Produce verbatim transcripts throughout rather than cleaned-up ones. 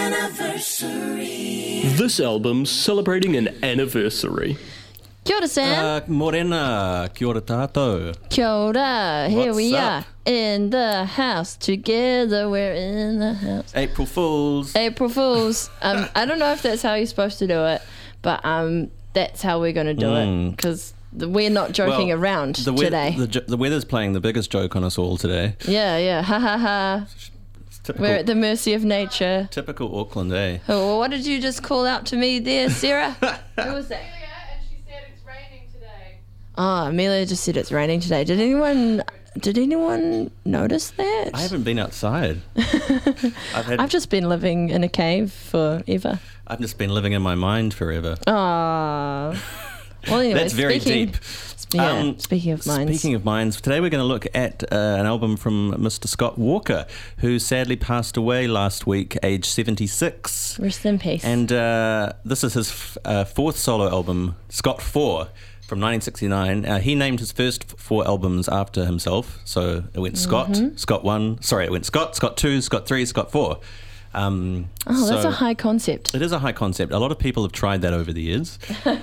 anniversary. This album's celebrating an anniversary. Kia ora, Sam. Uh, morena, kia ora tātou. Kia ora. Here What's we up? are in the house together. We're in the house. April Fools. April Fools. Um, I don't know if that's how you're supposed to do it, but um, that's how we're going to do Mm. it because we're not joking Well, around the we- today. The, jo- the weather's playing the biggest joke on us all today. yeah, yeah. Ha ha ha. It's typical, We're at the mercy of nature. typical Auckland, eh? Oh, what did you just call out to me there, Sarah? Who was that? And she said it's raining today. Oh, Amelia just said it's raining today. Did anyone did anyone notice that? I haven't been outside. I've had. I've just been living in a cave forever. I've just been living in my mind forever. Ah. Well, anyway, That's very speaking, deep. Yeah, Um, speaking of minds. Speaking of minds, today we're going to look at uh, an album from Mister Scott Walker, who sadly passed away last week, age seventy-six. Rest in peace. And uh, this is his f- uh, fourth solo album, Scott four, from nineteen sixty-nine. Uh, he named his first f- four albums after himself. So it went Scott, Mm-hmm. Scott one, sorry, it went Scott, Scott two, Scott three, Scott four. Um, oh, that's so a high concept. It is a high concept. A lot of people have tried that over the years.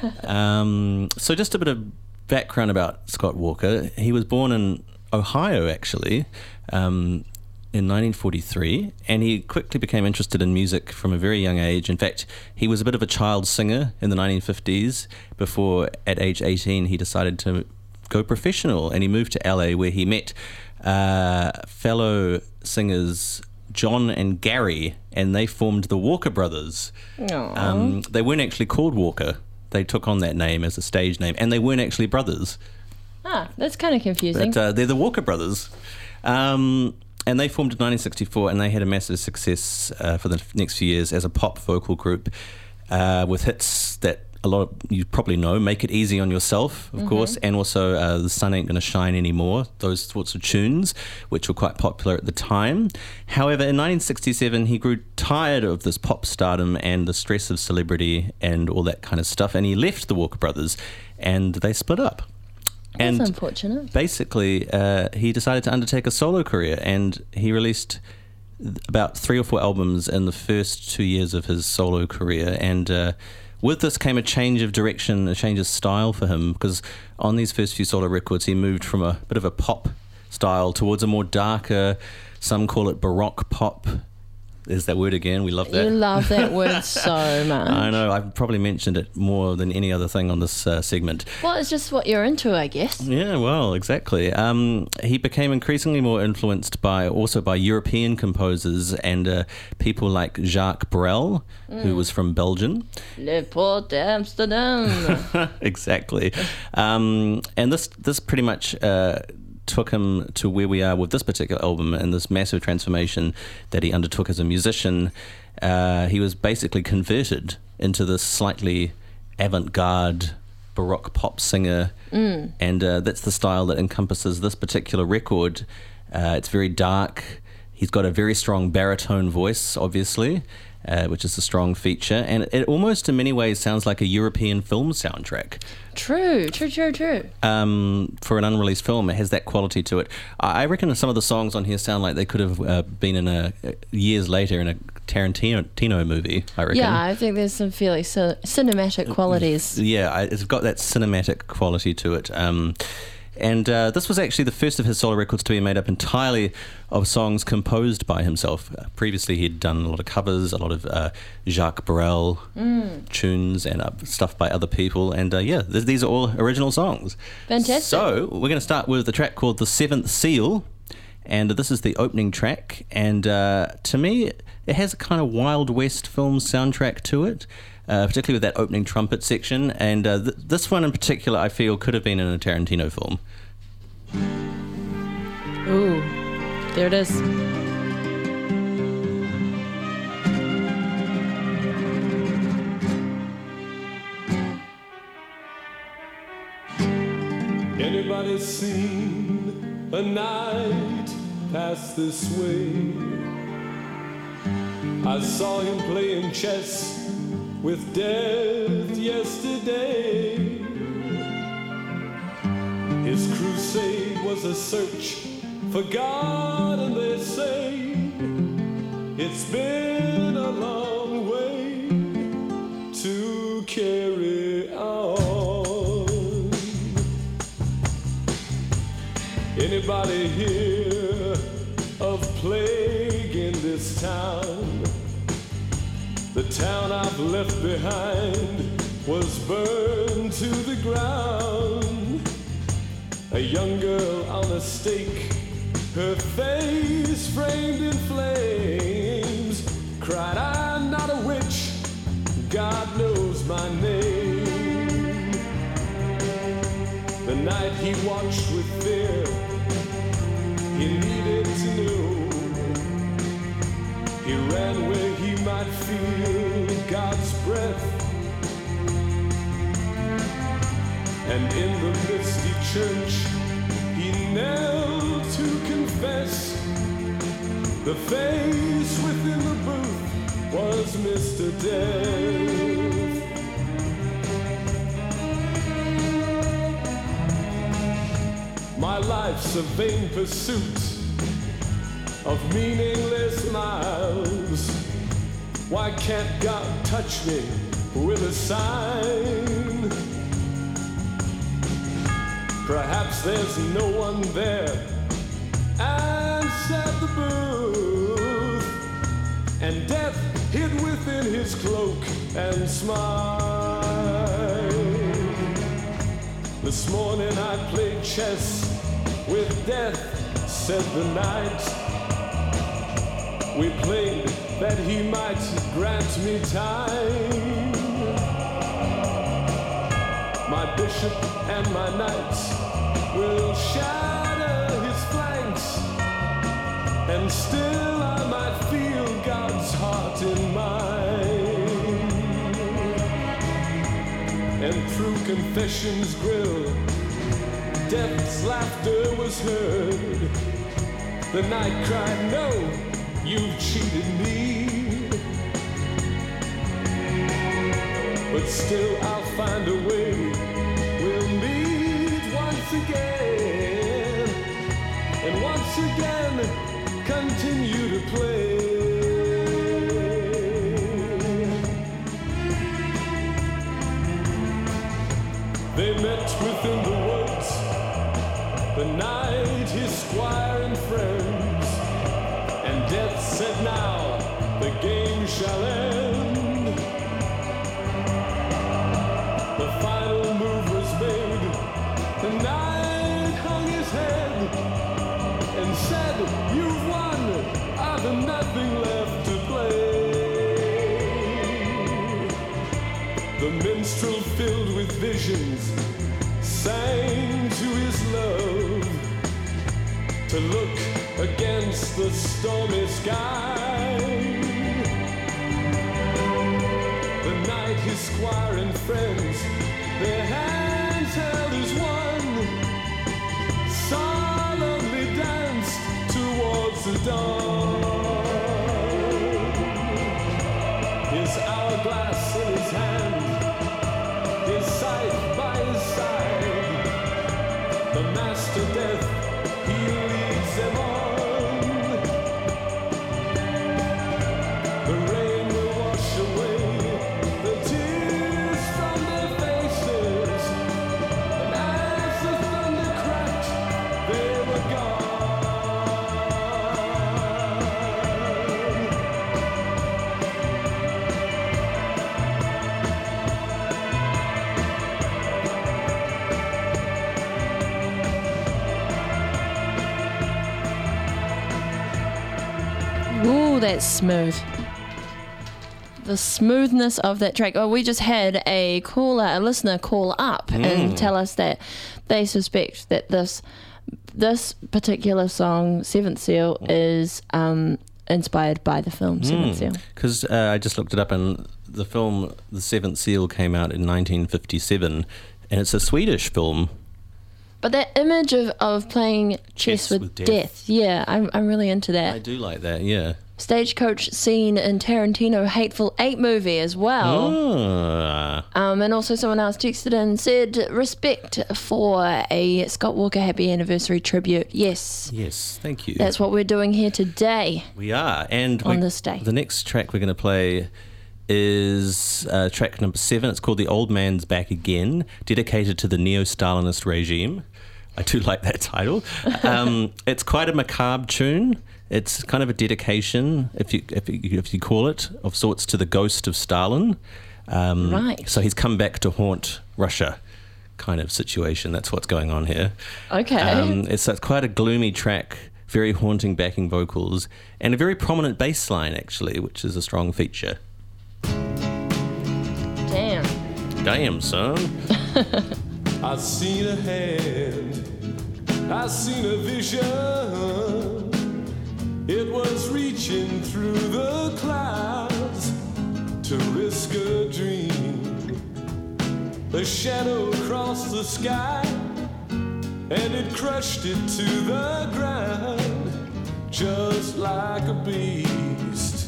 um, so just a bit of background about Scott Walker. He was born in Ohio, actually, um, in nineteen forty-three, and he quickly became interested in music from a very young age. In fact, he was a bit of a child singer in the nineteen fifties before, at age eighteen, he decided to go professional, and he moved to L A, where he met uh, fellow singers John and Gary, and they formed the Walker Brothers. Aww. Um, they weren't actually called Walker. They took on that name as a stage name, and they weren't actually brothers. Ah, that's kind of confusing. But uh, they're the Walker Brothers. Um, and they formed in nineteen sixty-four, and they had a massive success uh, for the next few years as a pop vocal group uh, with hits that a lot of you probably know, Make It Easy on Yourself, of mm-hmm. course, and also uh, The Sun Ain't Gonna Shine Anymore, those sorts of tunes, which were quite popular at the time. However, in nineteen sixty-seven, he grew tired of this pop stardom and the stress of celebrity and all that kind of stuff, and he left the Walker Brothers, and they split up. That's And unfortunate. basically, uh, he decided to undertake a solo career, and he released about three or four albums in the first two years of his solo career. And uh, with this came a change of direction, a change of style for him, because on these first few solo records, he moved from a bit of a pop style towards a more darker, some call it Baroque pop. There's that word again. We love that. You love that word so much. I know. I've probably mentioned it more than any other thing on this uh, segment. Well, it's just what you're into, I guess. Yeah, well, exactly. Um, he became increasingly more influenced by also by European composers and uh, people like Jacques Brel, mm. who was from Belgium. Le Port Amsterdam. Exactly. Um, and this this pretty much uh, took him to where we are with this particular album and this massive transformation that he undertook as a musician. Uh, he was basically converted into this slightly avant-garde Baroque pop singer, mm. and uh, that's the style that encompasses this particular record. Uh, it's very dark. He's got a very strong baritone voice, obviously, uh, which is a strong feature, and it almost in many ways sounds like a European film soundtrack. True, true, true, true. Um, for an unreleased film, it has that quality to it. I reckon some of the songs on here sound like they could have uh, been in a years later in a Tarantino movie, I reckon. Yeah, I think there's some fairly c- cinematic qualities. Yeah, I, it's got that cinematic quality to it. Um, and uh, this was actually the first of his solo records to be made up entirely of songs composed by himself. Uh, previously, he'd done a lot of covers, a lot of uh, Jacques Brel mm. tunes and uh, stuff by other people. And uh, yeah, th- these are all original songs. Fantastic. So we're going to start with the track called The Seventh Seal. And this is the opening track. And uh, to me, it has a kind of Wild West film soundtrack to it. Uh, particularly with that opening trumpet section, and uh, th- this one in particular I feel could have been in a Tarantino film. Ooh, there it is. Anybody seen a night pass this way? I saw him playing chess with death yesterday. His crusade was a search for God, and they say it's been a long time. The town I've left behind was burned to the ground. A young girl on a stake, her face framed in flames, cried, I'm not a witch, God knows my name. The night he watched with fear, he needed to know. He ran where he might feel God's breath. And in the misty church, he knelt to confess. The face within the booth was Mister Death. My life's a vain pursuit of meaningless miles. Why can't God touch me with a sign? Perhaps there's no one there, answered the booth, and death hid within his cloak and smiled. This morning I played chess with death, said the night. We played that he might grant me time. My bishop and my knights will shatter his flanks, and still I might feel God's heart in mine. And through confession's grill, death's laughter was heard. The night cried, no, you've cheated me. But still I'll find a way. We'll meet once again, and once again continue to play. They met within the woods, the knight, his squire and friends, and death said, now the game shall end. The final move was made. The knight hung his head and said, you've won, I've nothing left to play. The minstrel filled with visions sang to his love to look against the stormy sky. The night his squire and friends, their hands held as one, solemnly danced towards the dawn. His hourglass in his hand, his scythe by his side, the master death, he leads them on. The rain will wash away the tears from their faces, and as the thunder cracked, they were gone. Ooh, that's smooth. The smoothness of that track. Oh, we just had a caller, a listener call up and tell us that they suspect that this this particular song, Seventh Seal, is um, inspired by the film Seventh Seal. Because uh, I just looked it up, and the film The Seventh Seal came out in nineteen fifty-seven, and it's a Swedish film. But that image of, of playing chess, Chess with, with death. death. yeah, I'm I'm really into that. I do like that, yeah. Stagecoach scene in Tarantino Hateful Eight movie as well. Ah. Um, and also someone else texted in and said, respect for a Scott Walker Happy Anniversary tribute. Yes, Yes, thank you. that's what we're doing here today. We are. And On we- this day. the next track we're going to play is uh, track number seven. It's called The Old Man's Back Again, dedicated to the neo-Stalinist regime. I do like that title. Um, it's quite a macabre tune. It's kind of a dedication, if you if you, if you call it, of sorts to the ghost of Stalin. Um, Right. So he's come back to haunt Russia, kind of situation. That's what's going on here. Okay. Um, it's, it's quite a gloomy track, very haunting backing vocals, and a very prominent bass line, actually, which is a strong feature. Damn. Damn, son. I seen a hand, I seen a vision. It was reaching through the clouds to risk a dream. A shadow crossed the sky and it crushed it to the ground just like a beast.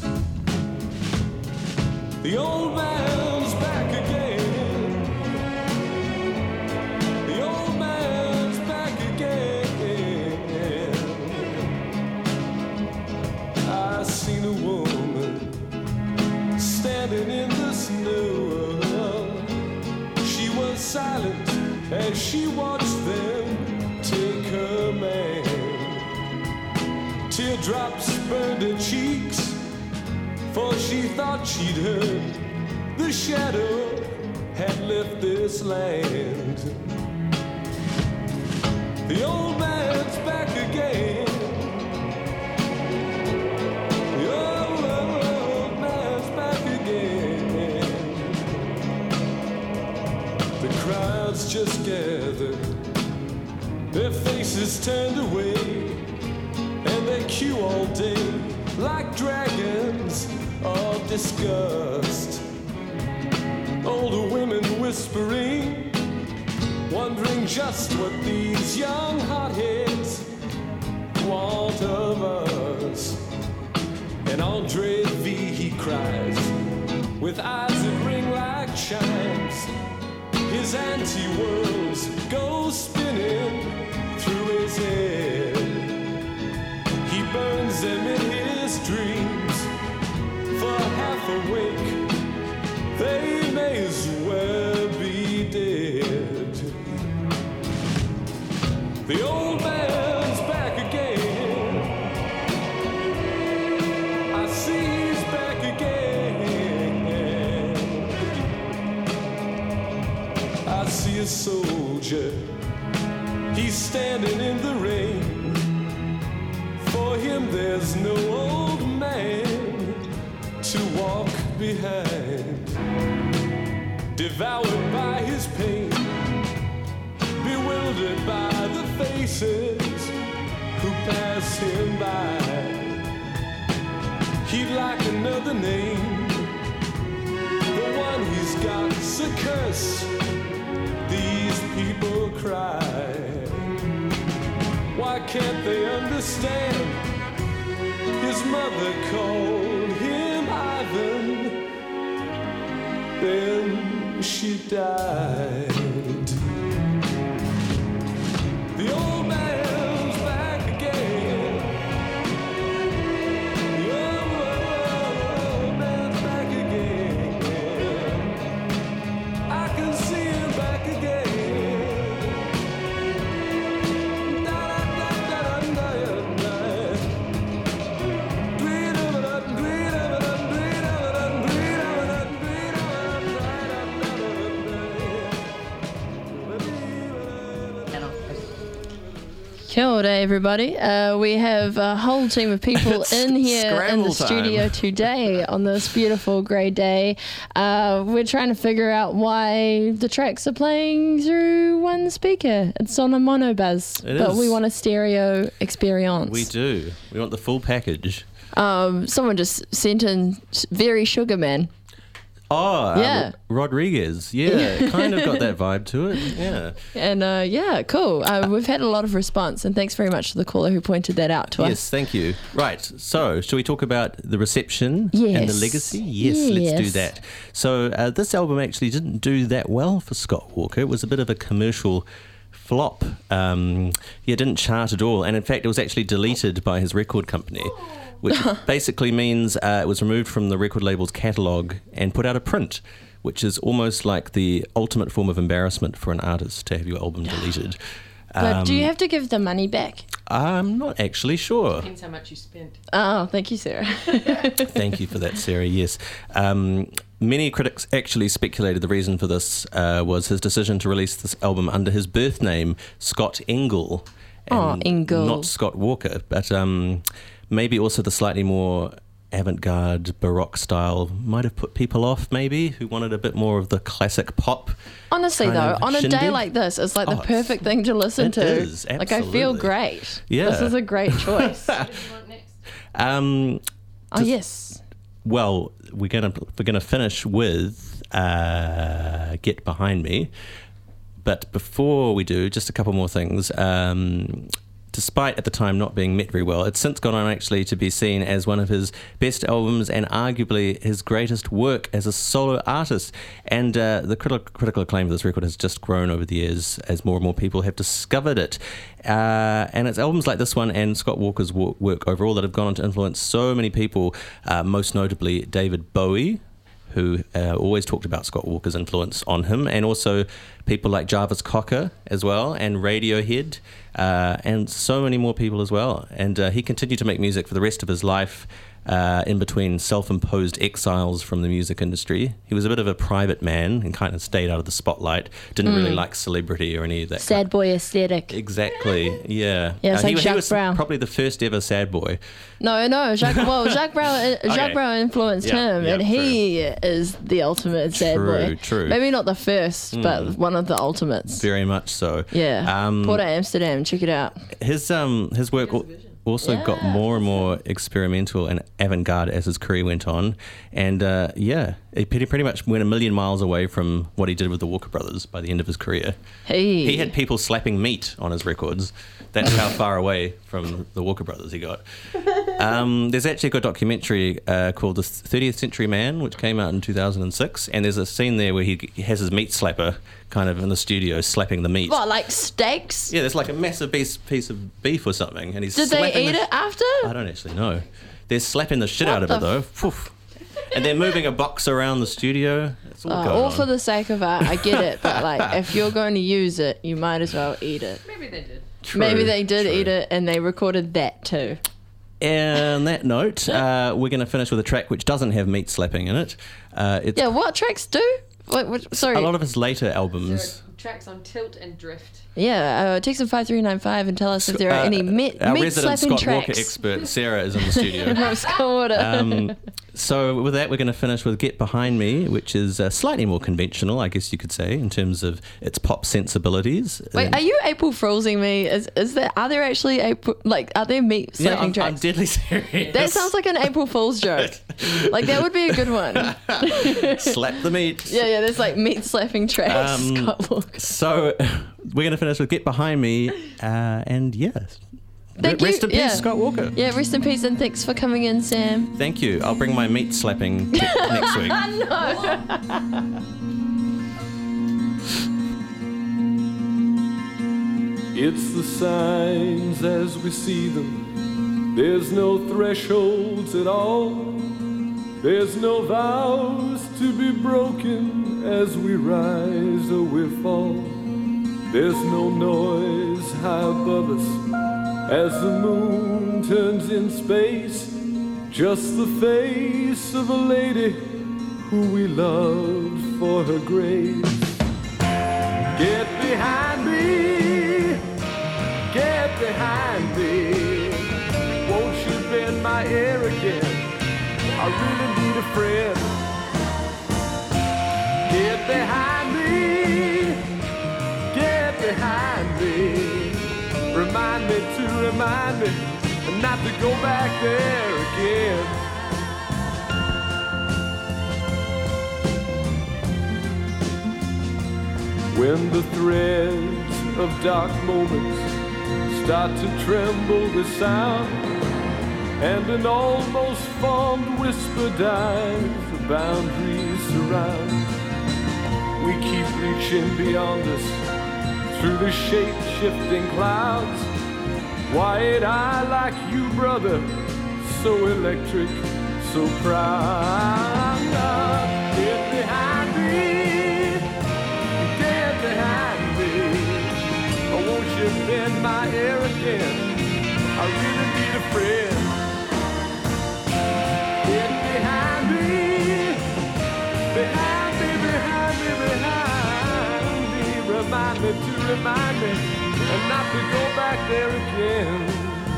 The old man's back again. The old man's back again. I seen a woman standing in the snow. She was silent as she watched them take her man. Teardrops burned her cheeks, for she thought she'd heard the shadow had left this land. The old man's back again. The old, old man's back again. The crowds just gathered, their faces turned away, and they queue all day like dragons of disgust. Older women whispering, wondering just what these young hotheads want of us. And Andre V, he cries, with eyes that ring like chimes. His anti-worlds go spinning through his head. He burns them in his dreams. For half awake, they may as well be dead. The old man's back again. I see he's back again. I see a soldier, he's standing in the rain. For him there's no old man to walk behind. Devoured by his pain, bewildered by the faces who pass him by. He'd like another name, the one he's got's a curse. These people cry. Why can't they understand? His mother called him Ivan, then she died. The old man's back again. The old man's back again. I can see him back again. Kia ora, everybody. Uh, we have a whole team of people in here in the Scramble time. studio today on this beautiful grey day. Uh, we're trying to figure out why the tracks are playing through one speaker. It's on a monobuzz, It but is. we want a stereo experience. We do. We want the full package. Um, someone just sent in very Sugar Man. Oh, Yeah. uh, Rodriguez. Yeah, it kind of got that vibe to it. Yeah. And uh, yeah, cool. Uh, we've had a lot of response, and thanks very much to the caller who pointed that out to Yes, us. thank you. Right, so shall we talk about the reception and the Yes. legacy? Yes, let's do Yes. that. So uh, this album actually didn't do that well for Scott Walker. It was a bit of a commercial flop. Um, yeah, it didn't chart at all, and in fact it was actually deleted by his record company, which basically means uh, it was removed from the record label's catalogue and put out of print, which is almost like the ultimate form of embarrassment for an artist to have your album deleted. But do you have to give the money back? I'm not actually sure. Depends how much you spent. Oh, thank you, Sarah. Thank you for that, Sarah. Yes. Um, many critics actually speculated the reason for this uh, was his decision to release this album under his birth name, Scott Engel. Oh, and Engel. Not Scott Walker, but um, maybe also the slightly more avant-garde Baroque style might have put people off, maybe, who wanted a bit more of the classic pop. Honestly, kind though, of on a day shindig. like this, it's like Oh, the perfect thing to listen it to. is, Like, I feel absolutely. great. Yeah. This is a great choice. What do you want next? Um, Oh, yes. well, we're gonna we're gonna finish with uh, "Get Behind Me," but before we do, just a couple more things. Um, despite at the time not being met very well, it's since gone on actually to be seen as one of his best albums and arguably his greatest work as a solo artist. And uh, the critical, critical acclaim of this record has just grown over the years as more and more people have discovered it. Uh, and it's albums like this one and Scott Walker's wo- work overall that have gone on to influence so many people, uh, most notably David Bowie, who uh, always talked about Scott Walker's influence on him, and also people like Jarvis Cocker as well, and Radiohead, uh, and so many more people as well. And uh, he continued to make music for the rest of his life, uh, in between self-imposed exiles from the music industry. He was a bit of a private man and kind of stayed out of the spotlight, didn't really like celebrity or any of that. Sad boy aesthetic. Exactly, yeah. Yeah, it's Uh, he, like he Jacques was Brown. probably the first ever sad boy. No, no, Jacques. Well, Jacques Brown. uh, Jacques Okay. Brown influenced Yeah, him, yeah, and he is the ultimate sad True, boy. true. Maybe not the first, but one of the ultimates. Very much so. Yeah. Um, Port of Amsterdam. Check it out. His um his work al- also got Yeah, more and more experimental and avant-garde as his career went on, and uh, yeah, he pretty, pretty much went a million miles away from what he did with the Walker Brothers by the end of his career. Hey. He had people slapping meat on his records. That's how far away from the Walker Brothers he got. Um, there's actually a good documentary uh, called The thirtieth Century Man, which came out in two thousand six, and there's a scene there where he, he has his meat slapper kind of in the studio slapping the meat. What, like steaks? Yeah, there's like a massive piece, piece of beef or something, and he's Did they slapping eat the it after? I don't actually know. They're slapping the shit What out of the it though. Poof. And they're moving a box around the studio. It's all Uh, going all on. for the sake of art. I get it, but like, if you're going to use it, you might as well eat it. Maybe they did. True, Maybe they did true. eat it, and they recorded that too. And on that note, uh, we're going to finish with a track which doesn't have meat slapping in it. Uh, it's Yeah, what tracks do? What, what, sorry. a lot of his later There albums. are tracks on Tilt and Drift. Yeah, uh, text them five three nine five and tell us if there are Uh, any meat, Our meat resident slapping Scott Walker tracks. expert, Sarah, is in the studio. From Scott Walker. Um, so with that, we're going to finish with "Get Behind Me," which is uh, slightly more conventional, I guess you could say, in terms of its pop sensibilities. Wait, Um, are you April Foolsing me? Is is there are there actually April like are there meat yeah, slapping I'm, I'm tracks? deadly serious. That sounds like an April Fool's joke. Like that would be a good one. Slap the meat. Yeah, yeah. There's like meat slapping tracks. Um, Scott Walker. So we're going to finish with "Get Behind Me," uh, and yes, Thank rest you. in peace, Yeah. Scott Walker. Yeah, rest in peace and thanks for coming in, Sam. Thank you. I'll bring my meat slapping tip next week. It's the signs as we see them. There's no thresholds at all. There's no vows to be broken as we rise or we fall. There's no noise high above us as the moon turns in space. Just the face of a lady who we loved for her grace. Get behind me, get behind me. Won't you bend my ear again? I really need a friend. Get behind me, get behind me. Remind me to remind me not to go back there again. When the threads of dark moments start to tremble with sound, and an almost formed whisper dies, the boundaries surround. We keep reaching beyond us through the shape-shifting clouds. Wide-eyed like you, brother, so electric, so proud. Get behind me, get behind me. Oh, won't you Remind me to remind me and not to go back there again.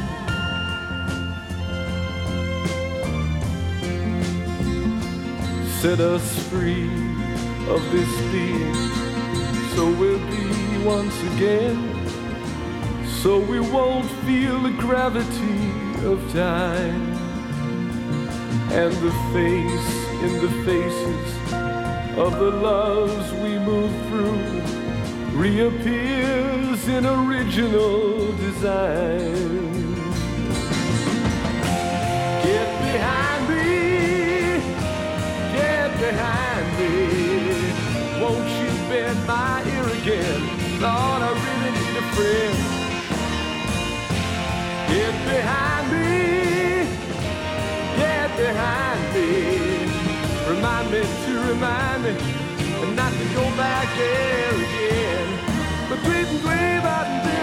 Set us free of this being, so we'll be once again. So we won't feel the gravity of time, and the face in the faces of the loves we move through reappears in original design. Get behind me, get behind me. Won't you bend my ear again? Lord, I really need a friend. Get behind me, get behind me. Remind me to remind me, and not to go back there again. But tweet and wave out and did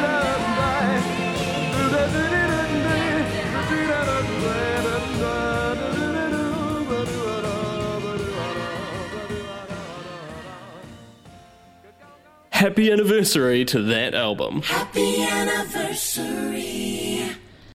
Happy anniversary to that album. Happy anniversary.